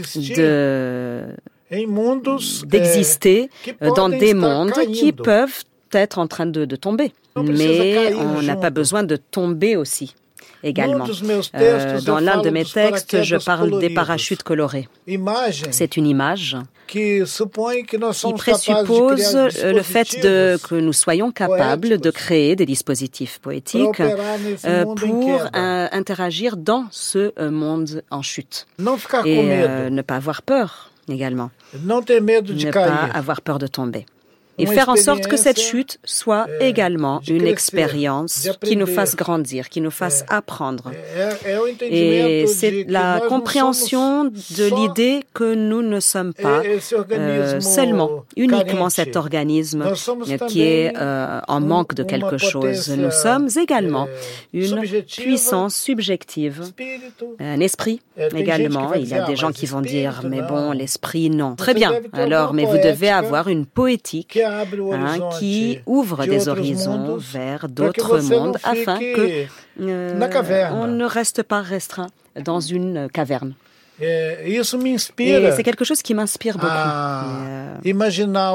d'exister dans des mondes qui peuvent être en train de tomber. Mais on n'a pas besoin de tomber aussi, également. Dans l'un de mes textes, je parle des parachutes colorés. C'est une image qui présuppose le fait que nous soyons capables de créer des dispositifs poétiques pour interagir dans ce monde en chute. Et ne pas avoir peur, également. Ne pas avoir peur de tomber. Et faire en sorte que cette chute soit également une expérience qui nous fasse grandir, qui nous fasse apprendre. Et c'est la compréhension de l'idée que nous ne sommes pas uniquement cet organisme qui est en manque de quelque chose. Nous sommes également une puissance subjective, un esprit également. Il y a des gens qui vont dire, mais bon, l'esprit, non. Très bien, alors, mais vous devez avoir une poétique qui ouvre des horizons vers d'autres mondes afin que on ne reste pas restreint dans une caverne. Et c'est quelque chose qui m'inspire beaucoup. Et qui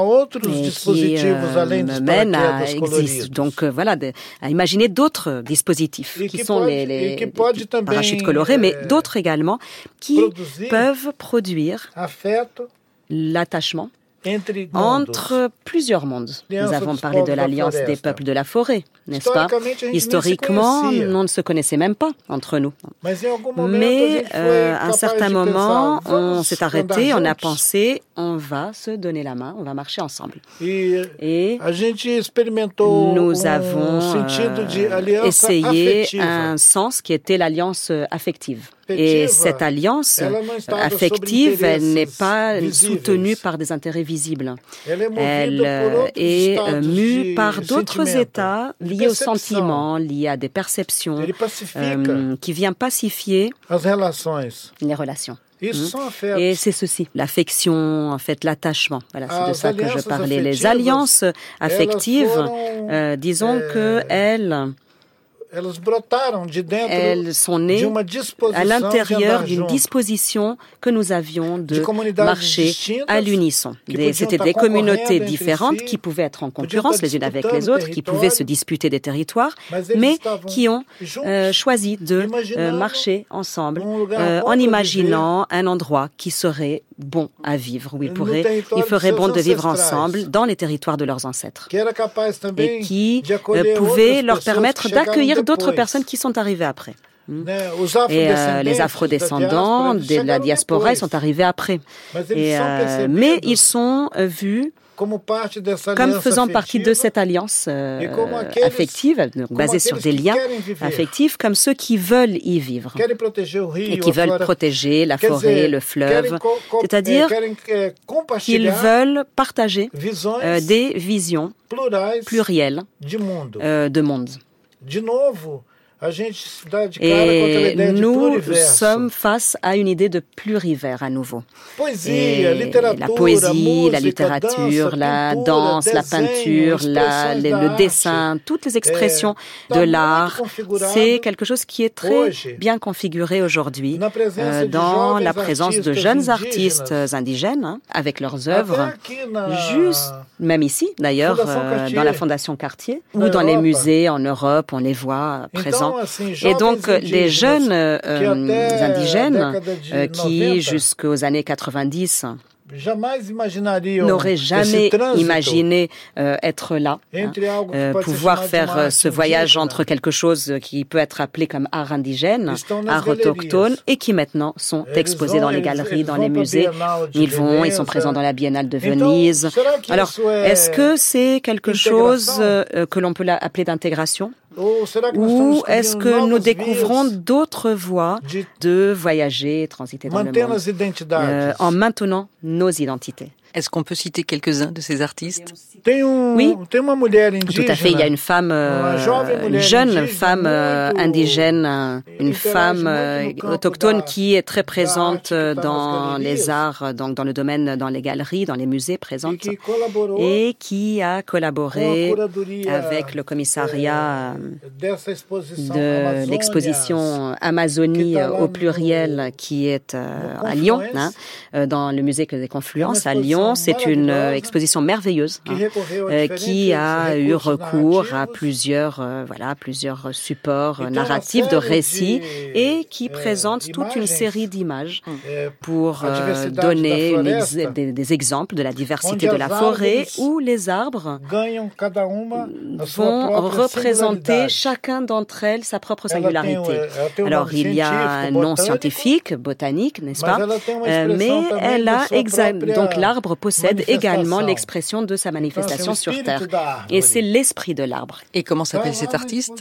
me mène à imaginer d'autres dispositifs qui sont les parachutes colorés, mais d'autres également qui peuvent produire l'attachement entre plusieurs mondes. Nous avons parlé de l'alliance des peuples de la forêt, n'est-ce pas? Historiquement, on ne se connaissait même pas entre nous. Mais à un certain moment, on s'est arrêté, on a pensé, on va se donner la main, on va marcher ensemble. Et nous avons essayé un sens qui était l'alliance affective. Et cette alliance affective, elle n'est pas soutenue par des intérêts visibles. Elle est mue par d'autres états liés aux sentiments, liés à des perceptions, qui viennent pacifier les relations. Et c'est ceci, l'affection, en fait, l'attachement. Voilà, c'est de ça que je parlais. Les alliances affectives, disons qu'elles elles sont nées à l'intérieur d'une disposition que nous avions de marcher à l'unisson. C'était des communautés différentes qui pouvaient être en concurrence les unes avec les autres, qui pouvaient se disputer des territoires, mais qui ont choisi de marcher ensemble en imaginant un endroit qui serait bon à vivre, où il ferait bon de vivre ensemble dans les territoires de leurs ancêtres et qui pouvait leur permettre d'accueillir d'autres personnes qui sont arrivées après. Et les afrodescendants de la diaspora, ils sont arrivés après. Mais ils sont vus comme faisant partie de cette alliance affective, donc basée sur des liens affectifs, comme ceux qui veulent y vivre et qui veulent protéger la forêt, le fleuve, c'est-à-dire qu'ils veulent partager des visions plurielles de monde. Et nous sommes face à une idée de pluriverse à nouveau. Et la poésie, la littérature, la danse, la peinture, le dessin, toutes les expressions de l'art, c'est quelque chose qui est très bien configuré aujourd'hui dans la présence de jeunes artistes indigènes avec leurs œuvres, juste même ici d'ailleurs, dans la Fondation Cartier ou dans les musées en Europe, on les voit présents. Et donc, les jeunes indigènes qui, jusqu'aux années 90, n'auraient jamais imaginé être là, pouvoir faire ce voyage entre quelque chose qui peut être appelé comme art indigène, art autochtone, et qui maintenant sont exposés dans les galeries, dans les musées. Ils sont présents dans la Biennale de Venise. Alors, est-ce que c'est quelque chose que l'on peut appeler d'intégration ? Ou est-ce que nous découvrons d'autres voies de voyager et transiter dans le monde en maintenant nos identités? Est-ce qu'on peut citer quelques-uns de ces artistes? Oui, tout à fait. Il y a une femme, une jeune femme indigène, une femme autochtone qui est très présente dans les arts, donc dans le domaine, dans les galeries, dans les musées présentes, et qui a collaboré avec le commissariat de l'exposition Amazonie au pluriel qui est à Lyon, dans le musée des Confluences à Lyon. C'est une exposition merveilleuse qui a eu recours à plusieurs supports narratifs de récits et qui présente toute une série d'images pour donner des exemples de la diversité de la forêt où les arbres vont représenter chacun d'entre elles sa propre singularité. Alors il y a un nom scientifique, botanique, n'est-ce pas? Mais elle a donc l'arbre possède également l'expression de sa manifestation sur Terre. Et c'est l'esprit de l'arbre. Et comment s'appelle cet artiste?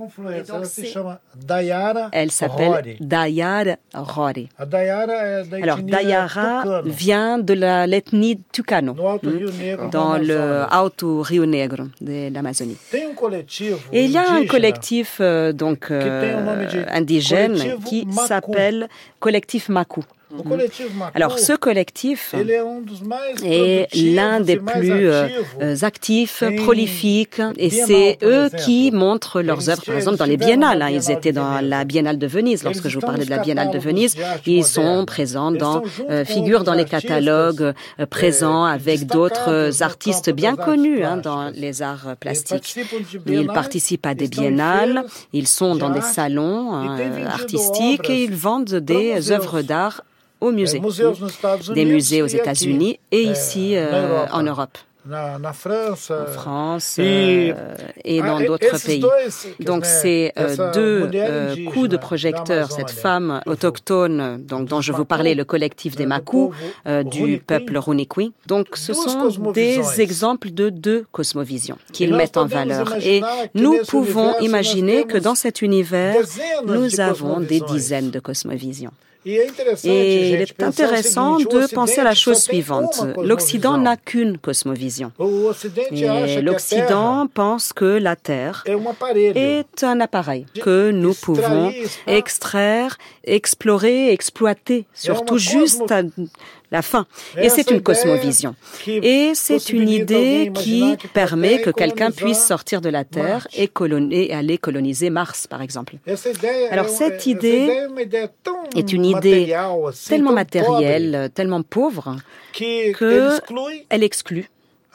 Elle s'appelle Dayara Rori. Alors, Dayara vient de l'ethnie Tucano, dans le Alto Rio Negro de l'Amazonie. Et il y a un collectif indigène qui s'appelle Collectif Maku. Alors, ce collectif est l'un des plus actifs, prolifiques, et c'est eux qui montrent leurs œuvres, par exemple, dans les biennales. Ils étaient dans la Biennale de Venise. Lorsque je vous parlais de la Biennale de Venise, ils sont présents figurent dans les catalogues, présents avec d'autres artistes bien connus dans les arts plastiques. Ils participent à des biennales, ils sont dans des salons artistiques et ils vendent des œuvres d'art aux musées, des musées aux États-Unis et ici en Europe. En France et dans d'autres pays. Donc ces deux coups de projecteur, cette femme autochtone dont je vous parlais, le collectif des Maku du peuple Runiqui. Donc ce sont des exemples de deux cosmovisions qu'ils mettent en valeur. Et nous pouvons imaginer que dans cet univers, nous avons des dizaines de cosmovisions. Et il est intéressant de penser à la chose suivante. L'Occident n'a qu'une cosmovision. Et l'Occident pense que la Terre est un appareil que nous pouvons extraire, explorer, exploiter, surtout juste la fin. Et c'est une cosmovision. Et c'est une idée qui permet que quelqu'un puisse sortir de la Terre et aller coloniser Mars, par exemple. Alors cette idée est une idée tellement matérielle, tellement pauvre, qu'elle exclut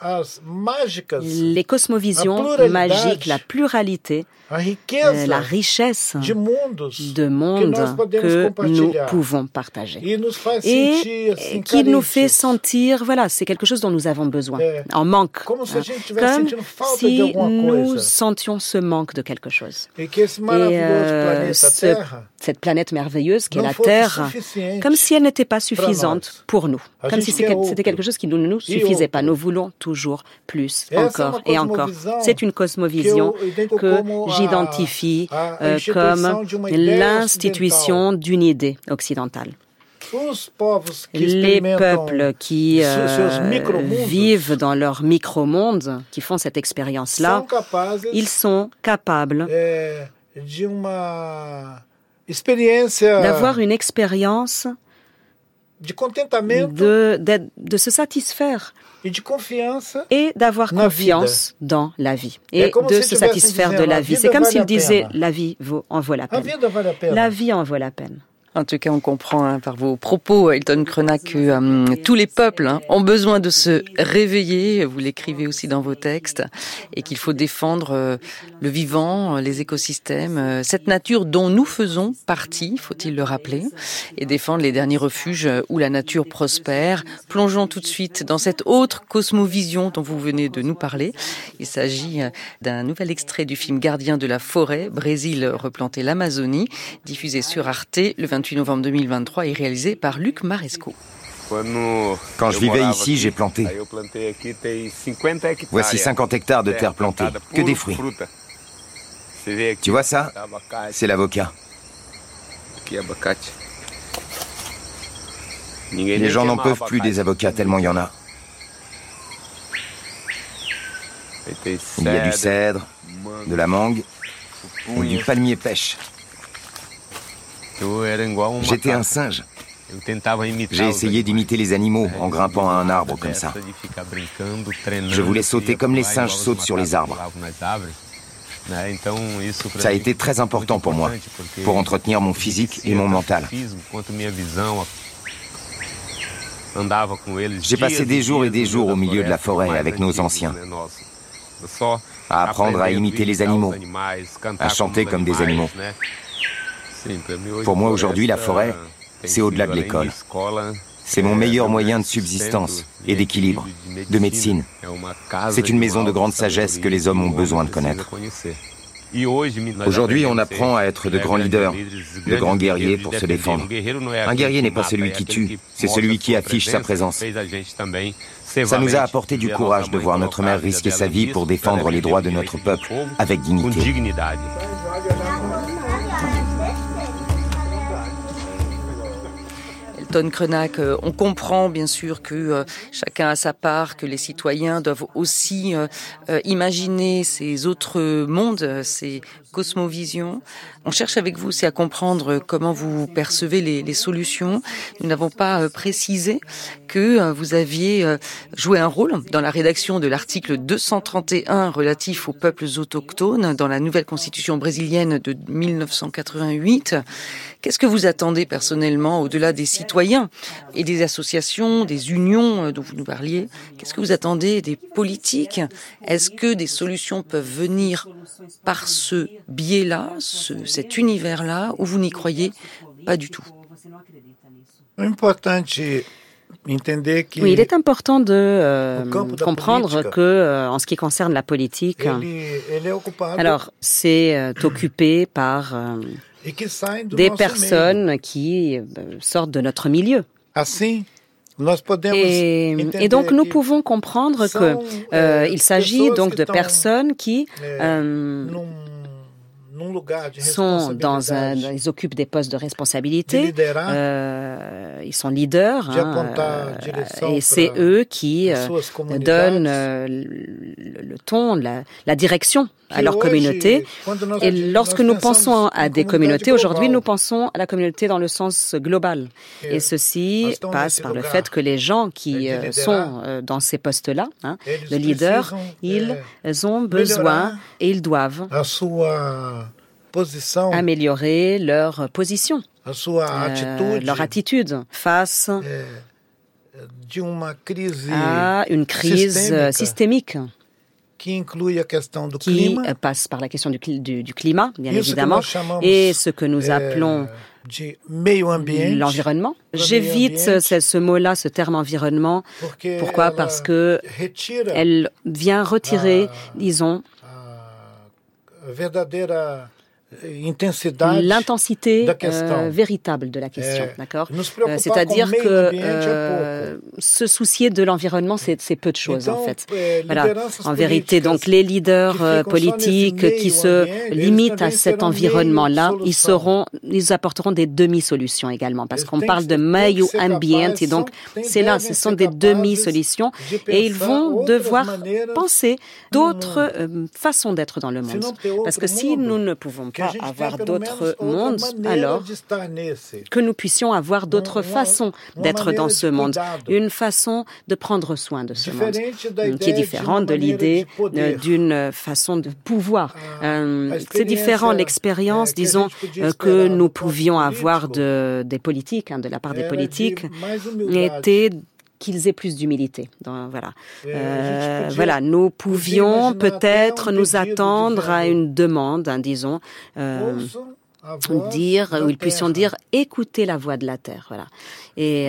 les cosmovisions magiques, la pluralité, la richesse de mondes que nous pouvons partager. Et qui nous fait sentir, voilà, c'est quelque chose dont nous avons besoin, en manque. Comme si nous sentions ce manque de quelque chose. Et cette planète merveilleuse qu'est la Terre, comme si elle n'était pas suffisante pour nous. Comme si c'était quelque chose qui ne nous suffisait pas. Nous voulons toujours plus, encore et encore. C'est une cosmovision que j'identifie comme l'institution d'une idée occidentale. Les peuples qui vivent dans leur micro-monde, qui font cette expérience-là, ils sont capables d'avoir une expérience de se satisfaire et d'avoir confiance dans la vie et de se satisfaire de la vie. C'est comme s'il disait « la vie en vaut la peine ». La vie en vaut la peine. En tout cas, on comprend par vos propos, Hilton Krenak, que tous les peuples ont besoin de se réveiller. Vous l'écrivez aussi dans vos textes, et qu'il faut défendre le vivant, les écosystèmes, cette nature dont nous faisons partie, faut-il le rappeler, et défendre les derniers refuges où la nature prospère. Plongeons tout de suite dans cette autre cosmovision dont vous venez de nous parler. Il s'agit d'un nouvel extrait du film Gardien de la forêt, Brésil replanter l'Amazonie, diffusé sur Arte le 28 novembre 2023 et réalisé par Luc Maresco. Quand je vivais ici, j'ai planté. Voici 50 hectares de terre plantée, que des fruits. Tu vois ça? C'est l'avocat. Les gens n'en peuvent plus des avocats tellement il y en a. Il y a du cèdre, de la mangue et du palmier pêche. J'étais un singe. J'ai essayé d'imiter les animaux en grimpant à un arbre comme ça. Je voulais sauter comme les singes sautent sur les arbres. Ça a été très important pour moi, pour entretenir mon physique et mon mental. J'ai passé des jours et des jours au milieu de la forêt avec nos anciens, à apprendre à imiter les animaux, à chanter comme des animaux. Pour moi aujourd'hui, la forêt, c'est au-delà de l'école. C'est mon meilleur moyen de subsistance et d'équilibre, de médecine. C'est une maison de grande sagesse que les hommes ont besoin de connaître. Aujourd'hui, on apprend à être de grands leaders, de grands guerriers pour se défendre. Un guerrier n'est pas celui qui tue, c'est celui qui affiche sa présence. Ça nous a apporté du courage de voir notre mère risquer sa vie pour défendre les droits de notre peuple avec dignité. Hilton Krenak, on comprend bien sûr que chacun a sa part, que les citoyens doivent aussi imaginer ces autres mondes, ces cosmovisions. On cherche avec vous aussi à comprendre comment vous percevez les solutions. Nous n'avons pas précisé que vous aviez joué un rôle dans la rédaction de l'article 231 relatif aux peuples autochtones dans la nouvelle constitution brésilienne de 1988. Qu'est-ce que vous attendez personnellement, au-delà des citoyens et des associations, des unions dont vous nous parliez? Qu'est-ce que vous attendez des politiques? Est-ce que des solutions peuvent venir par ce biais-là, cet univers-là, ou vous n'y croyez pas du tout? Oui, il est important de comprendre que, en ce qui concerne la politique, alors c'est occupé par des personnes qui sortent de notre milieu. Et donc nous pouvons comprendre que il s'agit donc de personnes qui ils occupent des postes de responsabilité, ils sont leaders, et c'est eux qui donnent le ton, la direction à leur communauté. Et lorsque nous pensons à des communautés, aujourd'hui, nous pensons à la communauté dans le sens global. Et ceci passe par le fait que les gens qui sont dans ces postes-là, de leaders, ils ont besoin et ils doivent améliorer leur position, leur attitude face à une crise systémique qui passe par la question du climat, bien évidemment, et ce que nous appelons l'environnement. J'évite ce mot-là, ce terme environnement. Pourquoi ? Parce que elle vient retirer, disons, l'intensité véritable de la question, d'accord ? C'est-à-dire que se soucier de l'environnement, c'est peu de choses, en fait. Voilà. En vérité, donc, les leaders politiques qui se limitent à cet environnement-là, ils apporteront des demi-solutions également, parce qu'on parle de meio ambiente, et donc, ce sont des demi-solutions, et ils vont devoir penser d'autres façons d'être dans le monde. Parce que si nous ne pouvons pas avoir d'autres mondes, alors que nous puissions avoir d'autres façons d'être dans ce monde, une façon de prendre soin de ce monde, qui est différente de l'idée d'une façon de pouvoir. C'est différent, l'expérience, disons, que nous pouvions avoir des politiques, de la part des politiques, était qu'ils aient plus d'humilité. Donc, voilà, nous pouvions peut-être nous attendre à une demande, disons, où ils puissions dire « écoutez la voix de la terre ». Voilà. Et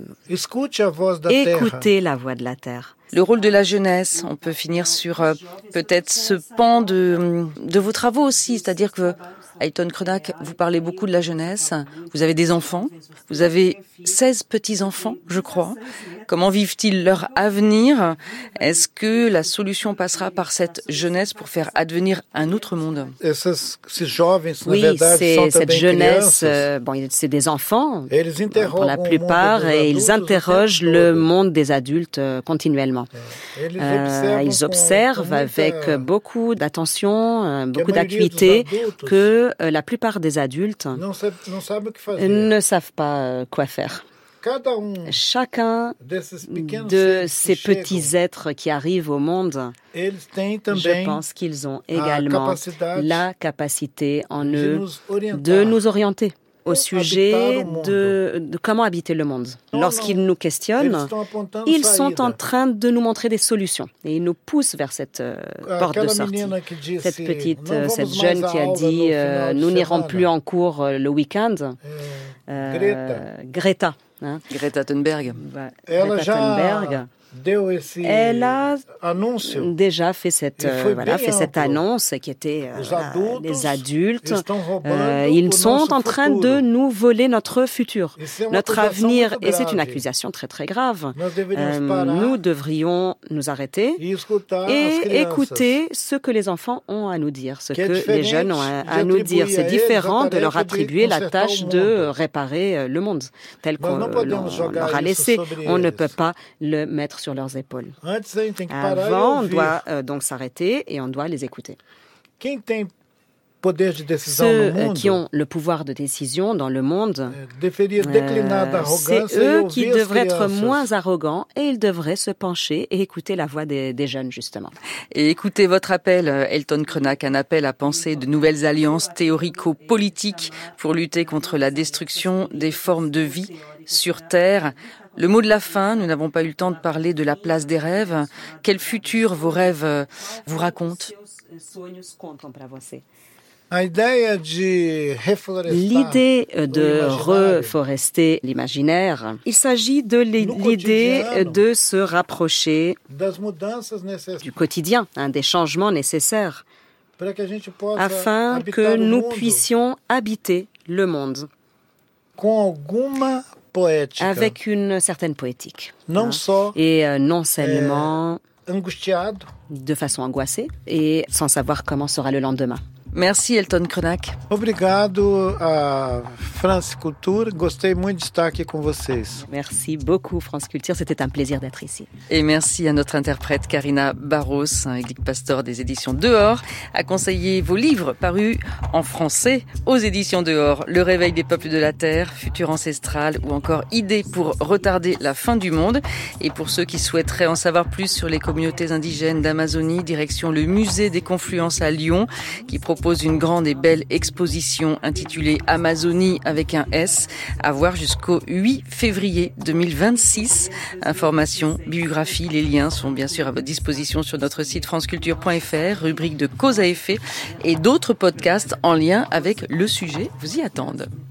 écoutez la voix de la terre. Le rôle de la jeunesse, on peut finir sur peut-être ce pan de vos travaux aussi, c'est-à-dire que Ailton Krenak, vous parlez beaucoup de la jeunesse, vous avez des enfants, vous avez 16 petits-enfants, je crois. Comment vivent-ils leur avenir ? Est-ce que la solution passera par cette jeunesse pour faire advenir un autre monde ? Oui, c'est cette jeunesse, c'est des enfants pour la plupart, et ils interrogent le monde des adultes continuellement. Ils observent avec beaucoup d'attention, beaucoup d'acuité que la plupart des adultes ne savent pas quoi faire. Chacun de ces petits êtres qui arrivent au monde, je pense qu'ils ont également la capacité en eux de nous orienter au sujet de comment habiter le monde. Lorsqu'ils nous questionnent, ils sont en train de nous montrer des solutions et ils nous poussent vers cette porte de sortie. Cette jeune qui a dit « nous n'irons plus en cours le week-end », Greta. Greta Thunberg. Greta Thunberg. Elle a déjà fait cette annonce qui était les adultes. Ils sont en train de nous voler notre futur, notre avenir. Et c'est une accusation très, très grave. Nous devrions nous arrêter et écouter ce que les enfants ont à nous dire, ce que les jeunes ont à nous dire. C'est différent de leur attribuer la tâche de réparer le monde tel qu'on leur a laissé. On ne peut pas le mettre sur leurs épaules. Avant, on doit donc s'arrêter et on doit les écouter. Ceux qui ont le pouvoir de décision dans le monde, c'est eux qui devraient être moins arrogants et ils devraient se pencher et écouter la voix des jeunes, justement. Et écoutez votre appel, Ailton Krenak, un appel à penser de nouvelles alliances théorico-politiques pour lutter contre la destruction des formes de vie sur Terre. Le mot de la fin, nous n'avons pas eu le temps de parler de la place des rêves. Quel futur vos rêves vous racontent ? L'idée de reforester l'imaginaire, il s'agit de l'idée de se rapprocher du quotidien, des changements nécessaires, afin que nous puissions habiter le monde avec une certaine poétique. Et non seulement de façon angoissée et sans savoir comment sera le lendemain. Merci Elton Krenak. Obrigado à France Culture. Gostei muito de estar aqui com vocês. Merci beaucoup France Culture, c'était un plaisir d'être ici. Et merci à notre interprète Karina Barros, Églique Pastor des éditions Dehors, a conseillé vos livres parus en français aux éditions Dehors. Le réveil des peuples de la Terre, Futur ancestral ou encore Idées pour retarder la fin du monde. Et pour ceux qui souhaiteraient en savoir plus sur les communautés indigènes d'Amazonie, direction le musée des Confluences à Lyon, qui propose une grande et belle exposition intitulée Amazonie avec un S, à voir jusqu'au 8 février 2026. Informations, bibliographie, les liens sont bien sûr à votre disposition sur notre site franceculture.fr, rubrique de cause à effet et d'autres podcasts en lien avec le sujet vous y attendent.